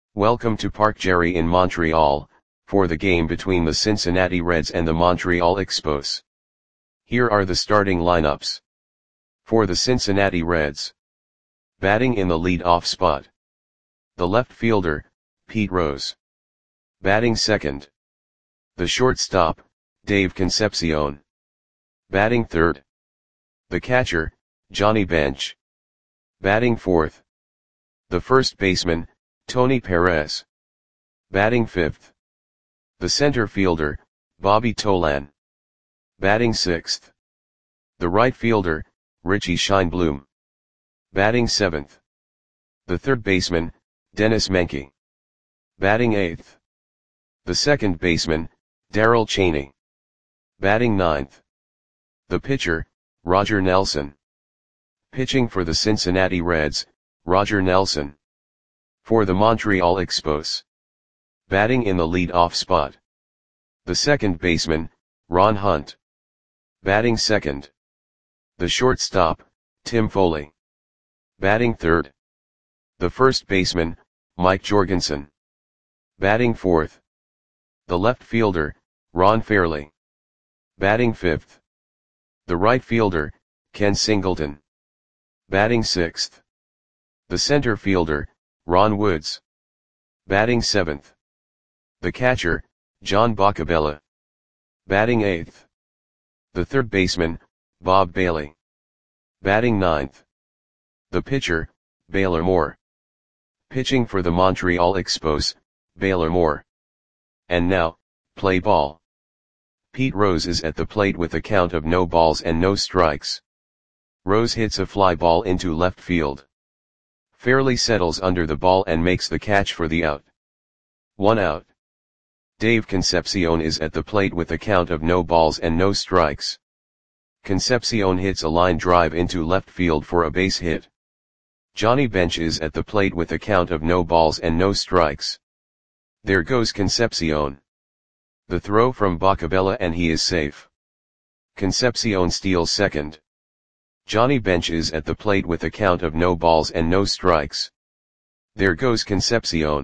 Welcome to Parc Jerry in Montreal, for the game between the Cincinnati Reds and the Montreal Expos. Here are the starting lineups. For the Cincinnati Reds. Batting in the lead-off spot. The left fielder, Pete Rose. Batting second. The shortstop, Dave Concepcion. Batting third. The catcher, Johnny Bench. Batting fourth. The first baseman, Tony Perez. Batting fifth. The center fielder, Bobby Tolan. Batting sixth. The right fielder, Richie Scheinblum. Batting seventh. The third baseman, Dennis Menke. Batting eighth. The second baseman, Darrell Chaney. Batting ninth. The pitcher, Roger Nelson. Pitching for the Cincinnati Reds, Roger Nelson. For the Montreal Expos. Batting in the lead-off spot. The second baseman, Ron Hunt. Batting second. The shortstop, Tim Foley. Batting third. The first baseman, Mike Jorgensen. Batting fourth. The left fielder, Ron Fairly. Batting fifth. The right fielder, Ken Singleton. Batting sixth. The center fielder, Ron Woods. Batting seventh. The catcher, John Boccabella. Batting eighth. The third baseman, Bob Bailey. Batting ninth. The pitcher, Baylor Moore. Pitching for the Montreal Expos, Baylor Moore. And now, play ball. Pete Rose is at the plate with a count of no balls and no strikes. Rose hits a fly ball into left field. Fairly settles under the ball and makes the catch for the out. 1 out. Dave Concepcion is at the plate with a count of no balls and no strikes. Concepcion hits a line drive into left field for a base hit. Johnny Bench is at the plate with a count of no balls and no strikes. There goes Concepcion. The throw from Boccabella and he is safe. Concepcion steals second. Johnny Bench is at the plate with a count of no balls and no strikes. There goes Concepcion.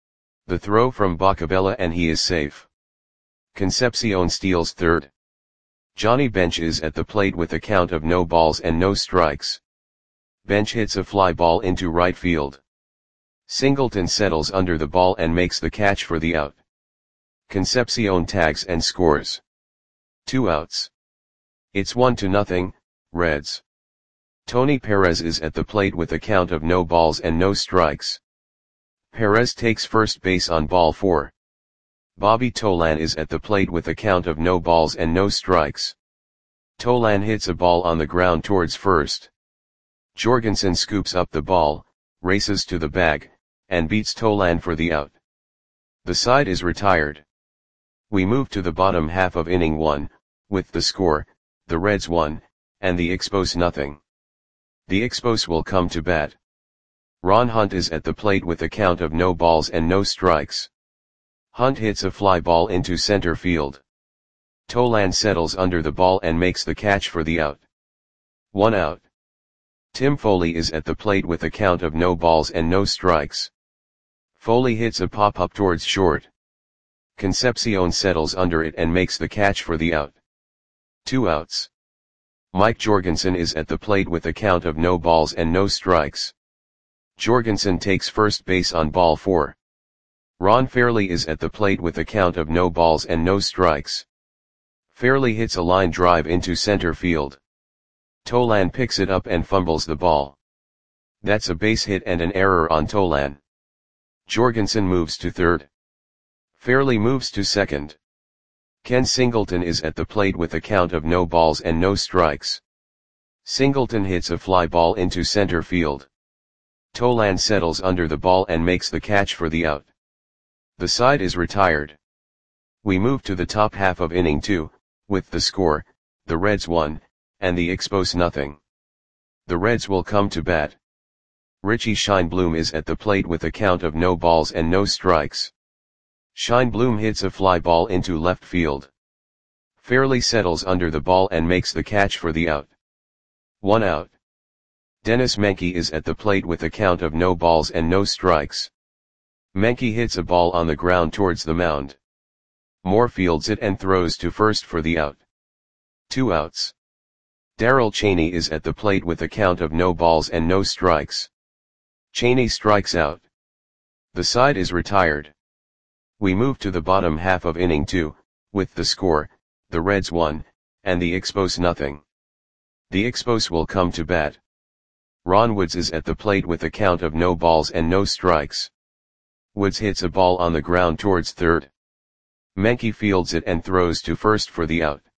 The throw from Boccabella and he is safe. Concepcion steals third. Johnny Bench is at the plate with a count of no balls and no strikes. Bench hits a fly ball into right field. Singleton settles under the ball and makes the catch for the out. Concepcion tags and scores. 2 outs. It's 1-0, Reds. Tony Perez is at the plate with a count of no balls and no strikes. Perez takes first base on ball 4. Bobby Tolan is at the plate with a count of no balls and no strikes. Tolan hits a ball on the ground towards first. Jorgensen scoops up the ball, races to the bag, and beats Tolan for the out. The side is retired. We move to the bottom half of inning 1, with the score, the Reds 1, and the Expos 0. The Expos will come to bat. Ron Hunt is at the plate with a count of no balls and no strikes. Hunt hits a fly ball into center field. Tolan settles under the ball and makes the catch for the out. 1 out. Tim Foley is at the plate with a count of no balls and no strikes. Foley hits a pop-up towards short. Concepcion settles under it and makes the catch for the out. 2 outs. Mike Jorgensen is at the plate with a count of no balls and no strikes. Jorgensen takes first base on ball 4. Ron Fairly is at the plate with a count of no balls and no strikes. Fairly hits a line drive into center field. Tolan picks it up and fumbles the ball. That's a base hit and an error on Tolan. Jorgensen moves to third. Fairly moves to second. Ken Singleton is at the plate with a count of no balls and no strikes. Singleton hits a fly ball into center field. Tolan settles under the ball and makes the catch for the out. The side is retired. We move to the top half of inning 2, with the score, the Reds 1, and the Expos 0. The Reds will come to bat. Richie Scheinblum is at the plate with a count of no balls and no strikes. Scheinblum hits a fly ball into left field. Fairly settles under the ball and makes the catch for the out. 1 out. Dennis Menke is at the plate with a count of no balls and no strikes. Menke hits a ball on the ground towards the mound. Moore fields it and throws to first for the out. 2 outs. Darrell Chaney is at the plate with a count of no balls and no strikes. Chaney strikes out. The side is retired. We move to the bottom half of inning 2, with the score, the Reds 1, and the Expos nothing. The Expos will come to bat. Ron Woods is at the plate with a count of no balls and no strikes. Woods hits a ball on the ground towards third. Menke fields it and throws to first for the out.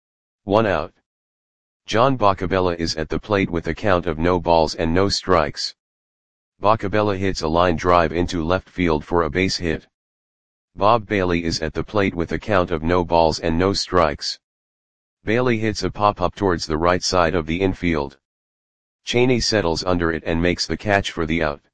1 out. John Boccabella is at the plate with a count of no balls and no strikes. Boccabella hits a line drive into left field for a base hit. Bob Bailey is at the plate with a count of no balls and no strikes. Bailey hits a pop-up towards the right side of the infield. Chaney settles under it and makes the catch for the out.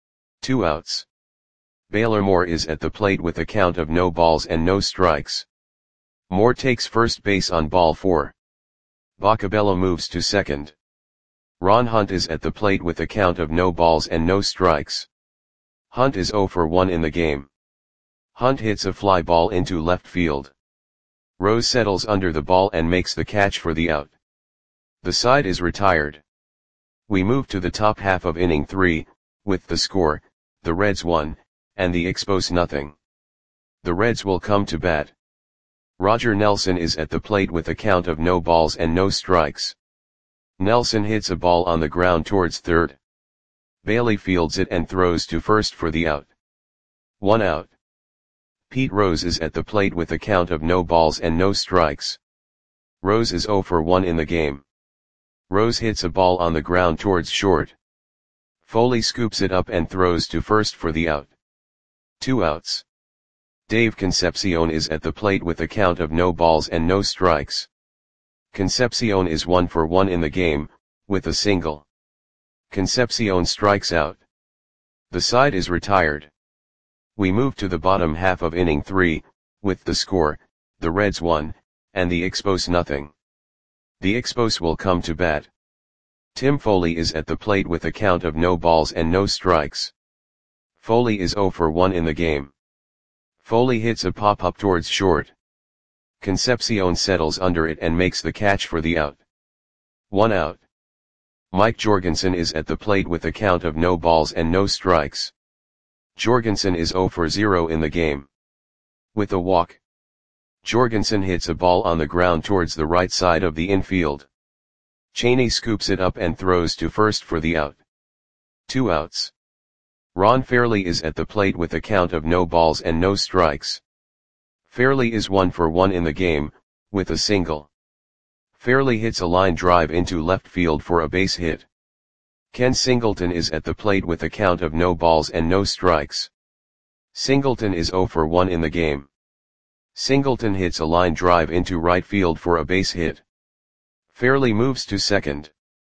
2 outs. Baylor Moore is at the plate with a count of no balls and no strikes. Moore takes first base on ball 4. Boccabella moves to second. Ron Hunt is at the plate with a count of no balls and no strikes. Hunt is 0 for 1 in the game. Hunt hits a fly ball into left field. Rose settles under the ball and makes the catch for the out. The side is retired. We move to the top half of inning 3, with the score, the Reds 1, and the Expos nothing. The Reds will come to bat. Roger Nelson is at the plate with a count of no balls and no strikes. Nelson hits a ball on the ground towards third. Bailey fields it and throws to first for the out. 1 out. Pete Rose is at the plate with a count of no balls and no strikes. Rose is 0 for 1 in the game. Rose hits a ball on the ground towards short. Foley scoops it up and throws to first for the out. 2 outs. Dave Concepcion is at the plate with a count of no balls and no strikes. Concepcion is 1 for 1 in the game, with a single. Concepcion strikes out. The side is retired. We move to the bottom half of inning 3, with the score, the Reds 1, and the Expos nothing. The Expos will come to bat. Tim Foley is at the plate with a count of no balls and no strikes. Foley is 0 for 1 in the game. Foley hits a pop-up towards short. Concepcion settles under it and makes the catch for the out. 1 out. Mike Jorgensen is at the plate with a count of no balls and no strikes. Jorgensen is 0 for 0 in the game. With a walk. Jorgensen hits a ball on the ground towards the right side of the infield. Chaney scoops it up and throws to first for the out. 2 outs. Ron Fairley is at the plate with a count of no balls and no strikes. Fairley is 1 for 1 in the game, with a single. Fairley hits a line drive into left field for a base hit. Ken Singleton is at the plate with a count of no balls and no strikes. Singleton is 0 for 1 in the game. Singleton hits a line drive into right field for a base hit. Fairley moves to second.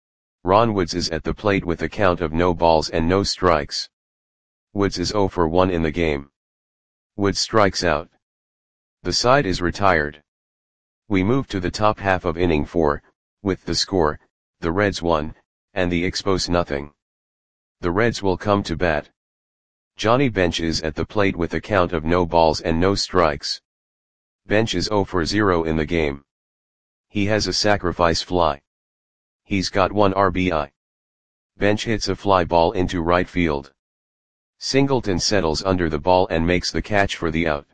Ron Woods is at the plate with a count of no balls and no strikes. Woods is 0 for 1 in the game. Woods strikes out. The side is retired. We move to the top half of inning 4, with the score, the Reds 1, and the Expos nothing. The Reds will come to bat. Johnny Bench is at the plate with a count of no balls and no strikes. Bench is 0 for 0 in the game. He has a sacrifice fly. He's got 1 RBI. Bench hits a fly ball into right field. Singleton settles under the ball and makes the catch for the out.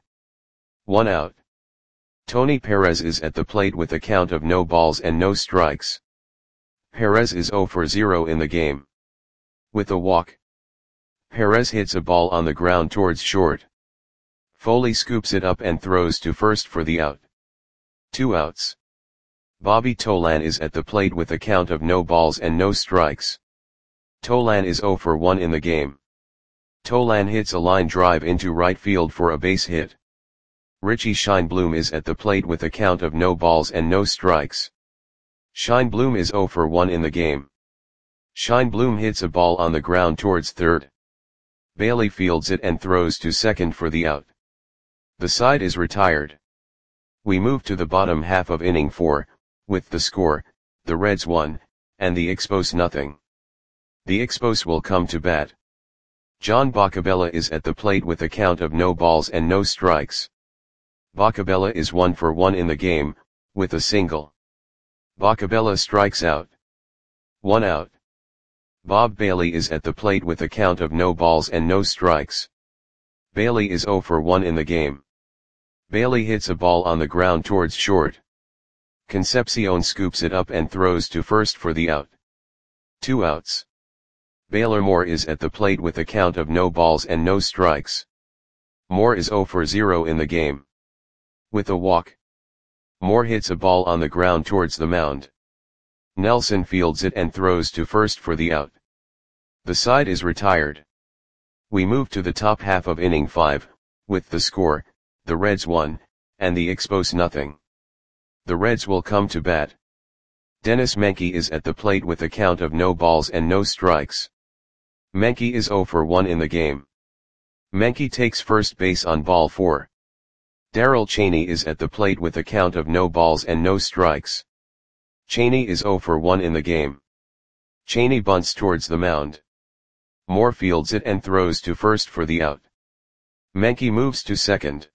1 out. Tony Perez is at the plate with a count of no balls and no strikes. Perez is 0 for 0 in the game. With a walk. Perez hits a ball on the ground towards short. Foley scoops it up and throws to first for the out. 2 outs. Bobby Tolan is at the plate with a count of no balls and no strikes. Tolan is 0 for 1 in the game. Tolan hits a line drive into right field for a base hit. Richie Scheinblum is at the plate with a count of no balls and no strikes. Scheinblum is 0 for 1 in the game. Scheinblum hits a ball on the ground towards third. Bailey fields it and throws to second for the out. The side is retired. We move to the bottom half of inning 4, with the score, the Reds 1, and the Expos nothing. The Expos will come to bat. John Boccabella is at the plate with a count of no balls and no strikes. Boccabella is 1 for 1 in the game, with a single. Boccabella strikes out. 1 out. Bob Bailey is at the plate with a count of no balls and no strikes. Bailey is 0 for 1 in the game. Bailey hits a ball on the ground towards short. Concepcion scoops it up and throws to first for the out. 2 outs. Baylor Moore is at the plate with a count of no balls and no strikes. Moore is 0 for 0 in the game. With a walk. Moore hits a ball on the ground towards the mound. Nelson fields it and throws to first for the out. The side is retired. We move to the top half of inning 5, with the score, the Reds 1, and the Expos nothing. The Reds will come to bat. Dennis Menke is at the plate with a count of no balls and no strikes. Menke is 0 for 1 in the game. Menke takes first base on ball 4. Darrell Chaney is at the plate with a count of no balls and no strikes. Chaney is 0 for 1 in the game. Chaney bunts towards the mound. Moore fields it and throws to first for the out. Menke moves to second.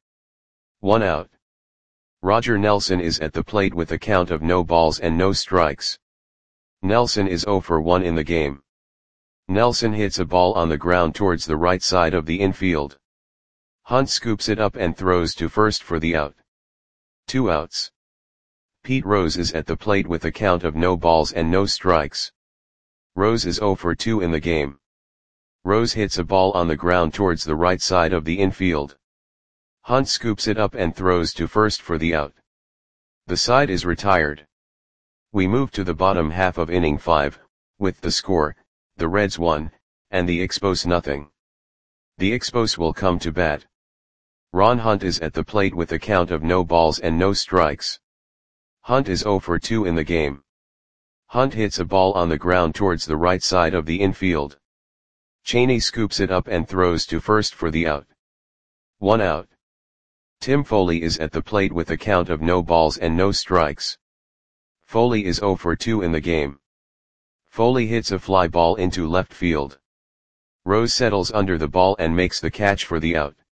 1 out. Roger Nelson is at the plate with a count of no balls and no strikes. Nelson is 0 for 1 in the game. Nelson hits a ball on the ground towards the right side of the infield. Hunt scoops it up and throws to first for the out. 2 outs. Pete Rose is at the plate with a count of no balls and no strikes. Rose is 0 for 2 in the game. Rose hits a ball on the ground towards the right side of the infield. Hunt scoops it up and throws to first for the out. The side is retired. We move to the bottom half of inning 5, with the score, the Reds 1, and the Expos nothing. The Expos will come to bat. Ron Hunt is at the plate with a count of no balls and no strikes. Hunt is 0 for 2 in the game. Hunt hits a ball on the ground towards the right side of the infield. Chaney scoops it up and throws to first for the out. 1 out. Tim Foley is at the plate with a count of no balls and no strikes. Foley is 0 for 2 in the game. Foley hits a fly ball into left field. Rose settles under the ball and makes the catch for the out.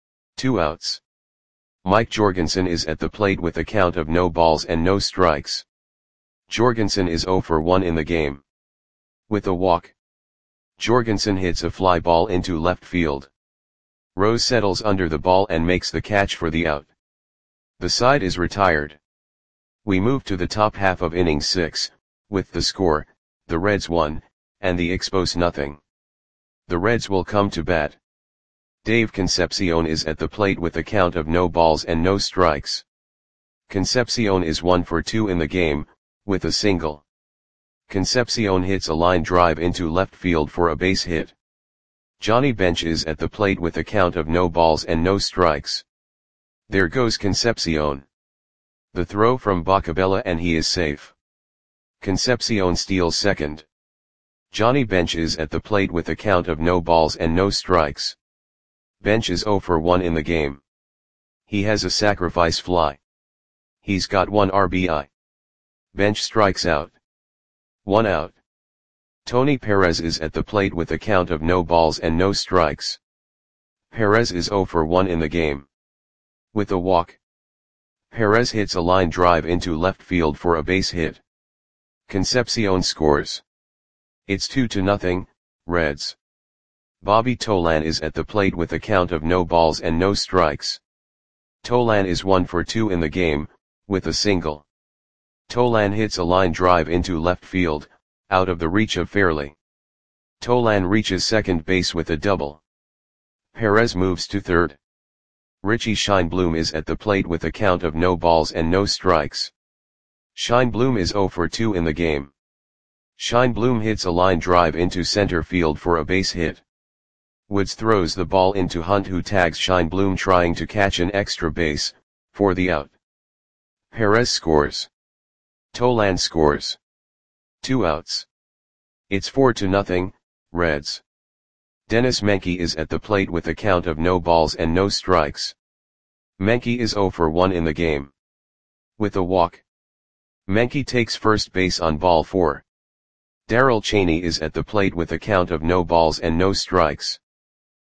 2 outs. Mike Jorgensen is at the plate with a count of no balls and no strikes. Jorgensen is 0 for 1 in the game. With a walk. Jorgensen hits a fly ball into left field. Rose settles under the ball and makes the catch for the out. The side is retired. We move to the top half of inning 6, with the score, the Reds 1, and the Expos nothing. The Reds will come to bat. Dave Concepcion is at the plate with a count of no balls and no strikes. Concepcion is 1 for 2 in the game, with a single. Concepcion hits a line drive into left field for a base hit. Johnny Bench is at the plate with a count of no balls and no strikes. There goes Concepcion. The throw from Boccabella and he is safe. Concepcion steals second. Johnny Bench is at the plate with a count of no balls and no strikes. Bench is 0 for 1 in the game. He has a sacrifice fly. He's got 1 RBI. Bench strikes out. 1 out. Tony Perez is at the plate with a count of no balls and no strikes. Perez is 0 for 1 in the game. With a walk. Perez hits a line drive into left field for a base hit. Concepcion scores. It's 2-0, Reds. Bobby Tolan is at the plate with a count of no balls and no strikes. Tolan is 1 for 2 in the game, with a single. Tolan hits a line drive into left field, out of the reach of Fairley. Tolan reaches second base with a double. Perez moves to third. Richie Scheinblum is at the plate with a count of no balls and no strikes. Scheinblum is 0 for 2 in the game. Scheinblum hits a line drive into center field for a base hit. Woods throws the ball into Hunt, who tags Scheinblum trying to catch an extra base, for the out. Perez scores. Tolan scores. 2 outs. It's 4-0, Reds. Dennis Menke is at the plate with a count of no balls and no strikes. Menke is 0 for 1 in the game. With a walk. Menke takes first base on ball 4. Darrell Chaney is at the plate with a count of no balls and no strikes.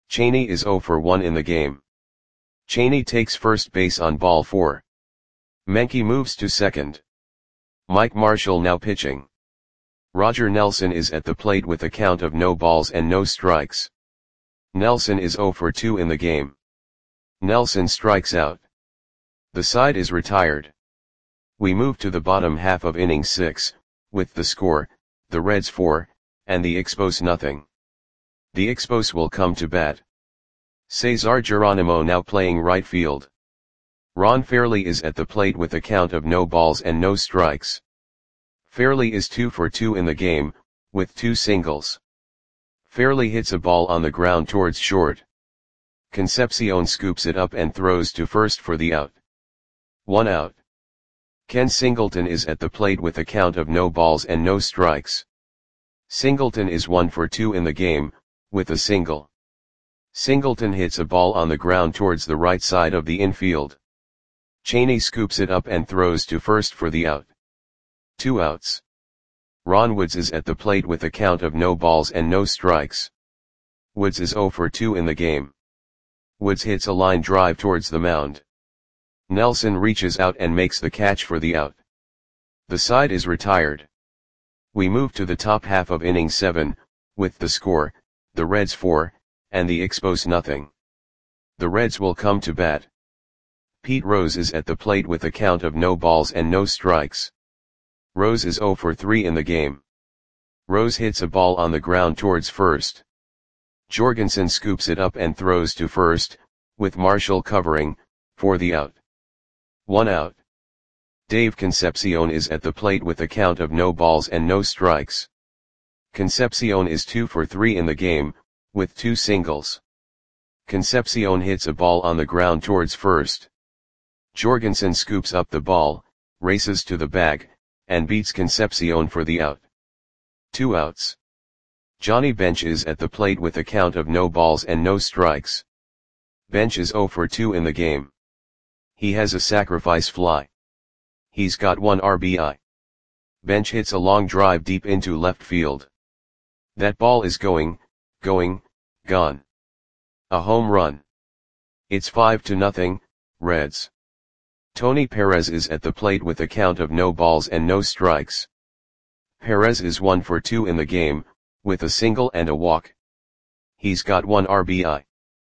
Cheney is 0 for 1 in the game. Cheney takes first base on ball 4. Menke moves to second. Mike Marshall now pitching. Roger Nelson is at the plate with a count of no balls and no strikes. Nelson is 0 for 2 in the game. Nelson strikes out. The side is retired. We move to the bottom half of inning 6, with the score, the Reds 4, and the Expos nothing. The Expos will come to bat. Cesar Geronimo now playing right field. Ron Fairley is at the plate with a count of no balls and no strikes. Fairley is 2 for 2 in the game, with 2 singles. Fairley hits a ball on the ground towards short. Concepcion scoops it up and throws to first for the out. 1 out. Ken Singleton is at the plate with a count of no balls and no strikes. Singleton is 1 for 2 in the game, with a single. Singleton hits a ball on the ground towards the right side of the infield. Cheney scoops it up and throws to first for the out. 2 outs. Ron Woods is at the plate with a count of no balls and no strikes. Woods is 0 for 2 in the game. Woods hits a line drive towards the mound. Nelson reaches out and makes the catch for the out. The side is retired. We move to the top half of inning 7, with the score, the Reds 4, and the Expos nothing. The Reds will come to bat. Pete Rose is at the plate with a count of no balls and no strikes. Rose is 0 for 3 in the game. Rose hits a ball on the ground towards first. Jorgensen scoops it up and throws to first, with Marshall covering, for the out. 1 out. Dave Concepcion is at the plate with a count of no balls and no strikes. Concepcion is 2 for 3 in the game, with 2 singles. Concepcion hits a ball on the ground towards first. Jorgensen scoops up the ball, races to the bag, and beats Concepcion for the out. 2 outs. Johnny Bench is at the plate with a count of no balls and no strikes. Bench is 0 for 2 in the game. He has a sacrifice fly. He's got 1 RBI. Bench hits a long drive deep into left field. That ball is gone. A home run. It's 5-0, Reds. Tony Perez is at the plate with a count of no balls and no strikes. Perez is 1 for 2 in the game, with a single and a walk. He's got 1 RBI.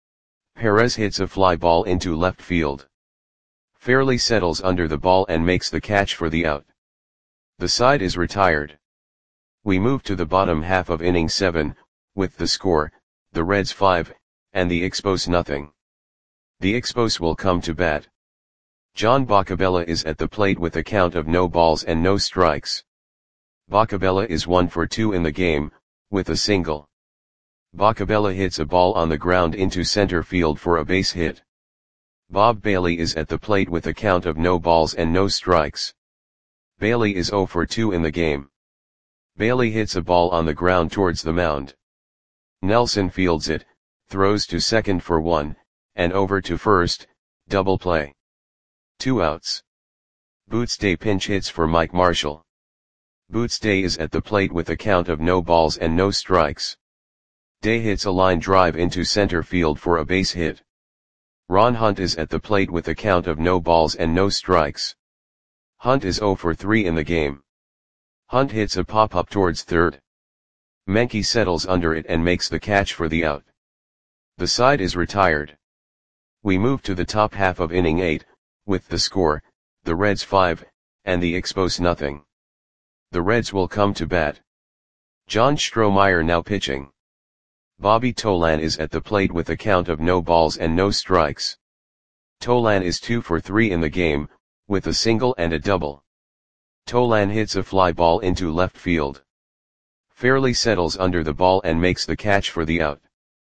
Perez hits a fly ball into left field. Fairley settles under the ball and makes the catch for the out. The side is retired. We move to the bottom half of inning 7, with the score, the Reds 5, and the Expos nothing. The Expos will come to bat. John Boccabella is at the plate with a count of no balls and no strikes. Boccabella is 1 for 2 in the game, with a single. Boccabella hits a ball on the ground into center field for a base hit. Bob Bailey is at the plate with a count of no balls and no strikes. Bailey is 0 for 2 in the game. Bailey hits a ball on the ground towards the mound. Nelson fields it, throws to second for 1, and over to first, double play. 2 outs. Boots Day pinch hits for Mike Marshall. Boots Day is at the plate with a count of no balls and no strikes. Day hits a line drive into center field for a base hit. Ron Hunt is at the plate with a count of no balls and no strikes. Hunt is 0 for 3 in the game. Hunt hits a pop-up towards third. Menke settles under it and makes the catch for the out. The side is retired. We move to the top half of inning 8, with the score, the Reds 5, and the Expos nothing. The Reds will come to bat. John Strohmeyer now pitching. Bobby Tolan is at the plate with a count of no balls and no strikes. Tolan is 2 for 3 in the game, with a single and a double. Tolan hits a fly ball into left field. Fairley settles under the ball and makes the catch for the out.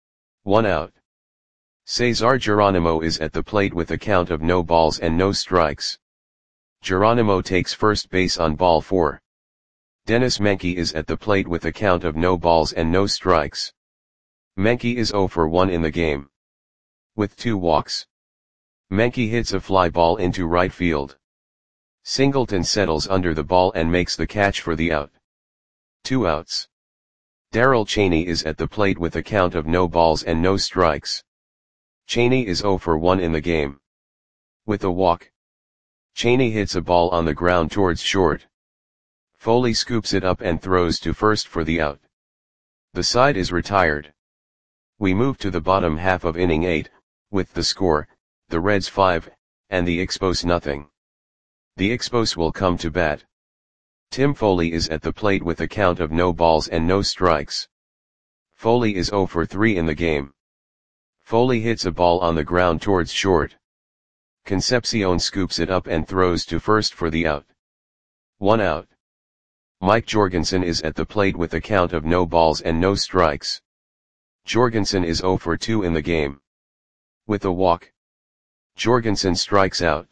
1 out. Cesar Geronimo is at the plate with a count of no balls and no strikes. Geronimo takes first base on ball 4. Dennis Menke is at the plate with a count of no balls and no strikes. Menke is 0 for 1 in the game. With 2 walks. Menke hits a fly ball into right field. Singleton settles under the ball and makes the catch for the out. 2 outs. Darryl Cheney is at the plate with a count of no balls and no strikes. Cheney is 0 for 1 in the game. With a walk, Cheney hits a ball on the ground towards short. Foley scoops it up and throws to first for the out. The side is retired. We move to the bottom half of inning 8, with the score, the Reds 5, and the Expos nothing. The Expos will come to bat. Tim Foley is at the plate with a count of no balls and no strikes. Foley is 0 for 3 in the game. Foley hits a ball on the ground towards short. Concepcion scoops it up and throws to first for the out. 1 out. Mike Jorgensen is at the plate with a count of no balls and no strikes. Jorgensen is 0 for 2 in the game. With a walk, Jorgensen strikes out.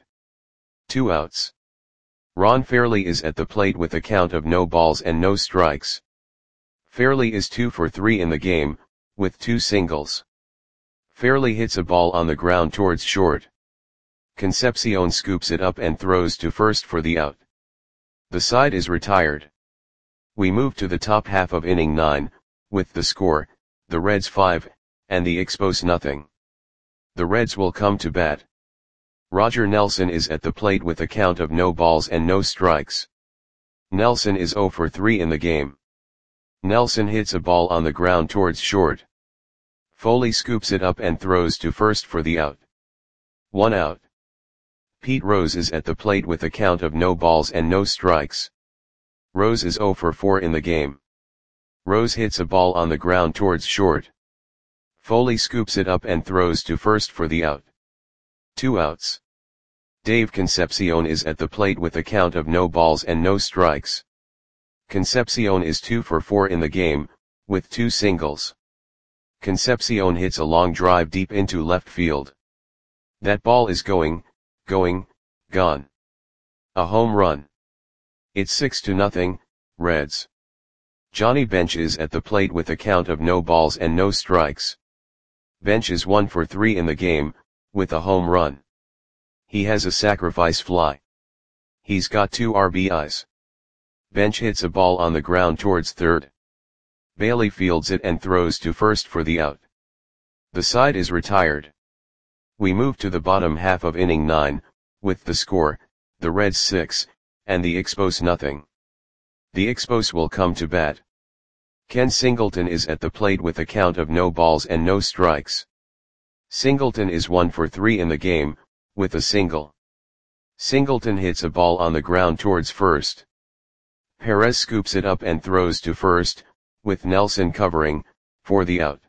2 outs. Ron Fairly is at the plate with a count of no balls and no strikes. Fairly is 2 for 3 in the game, with 2 singles. Fairly hits a ball on the ground towards short. Concepcion scoops it up and throws to first for the out. The side is retired. We move to the top half of inning 9, with the score, the Reds 5, and the Expos nothing. The Reds will come to bat. Roger Nelson is at the plate with a count of no balls and no strikes. Nelson is 0 for 3 in the game. Nelson hits a ball on the ground towards short. Foley scoops it up and throws to first for the out. 1 out. Pete Rose is at the plate with a count of no balls and no strikes. Rose is 0 for 4 in the game. Rose hits a ball on the ground towards short. Foley scoops it up and throws to first for the out. 2 outs. Dave Concepcion is at the plate with a count of no balls and no strikes. Concepcion is 2 for 4 in the game, with 2 singles. Concepcion hits a long drive deep into left field. That ball is going, gone. A home run. It's 6-0, Reds. Johnny Bench is at the plate with a count of no balls and no strikes. Bench is 1 for 3 in the game, with a home run. He has a sacrifice fly. He's got 2 RBIs. Bench hits a ball on the ground towards third. Bailey fields it and throws to first for the out. The side is retired. We move to the bottom half of inning 9, with the score, the Reds 6, and the Expos nothing. The Expos will come to bat. Ken Singleton is at the plate with a count of no balls and no strikes. Singleton is 1 for 3 in the game, with a single. Singleton hits a ball on the ground towards first. Perez scoops it up and throws to first, with Nelson covering, for the out.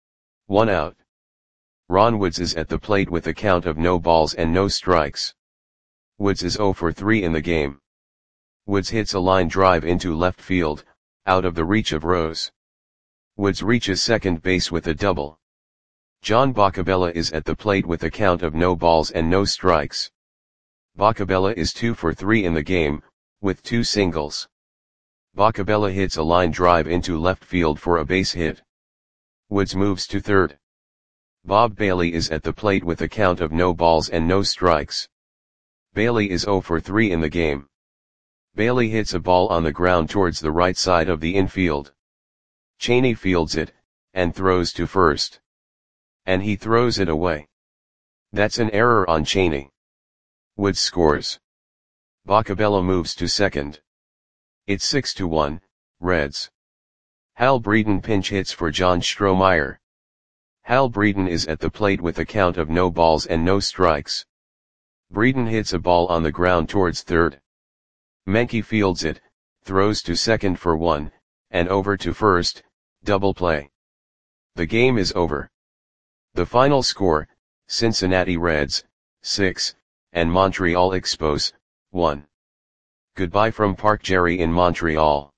1 out. Ron Woods is at the plate with a count of no balls and no strikes. Woods is 0 for 3 in the game. Woods hits a line drive into left field, out of the reach of Rose. Woods reaches second base with a double. John Boccabella is at the plate with a count of no balls and no strikes. Boccabella is 2 for 3 in the game, with 2 singles. Boccabella hits a line drive into left field for a base hit. Woods moves to third. Bob Bailey is at the plate with a count of no balls and no strikes. Bailey is 0 for 3 in the game. Bailey hits a ball on the ground towards the right side of the infield. Cheney fields it, and throws to first. And he throws it away. That's an error on Cheney. Woods scores. Boccabella moves to second. It's 6-1, Reds. Hal Breeden pinch hits for John Strohmeyer. Hal Breeden is at the plate with a count of no balls and no strikes. Breeden hits a ball on the ground towards third. Menke fields it, throws to second for 1, and over to first, double play. The game is over. The final score, Cincinnati Reds, 6, and Montreal Expos, 1. Goodbye from Park Jerry in Montreal.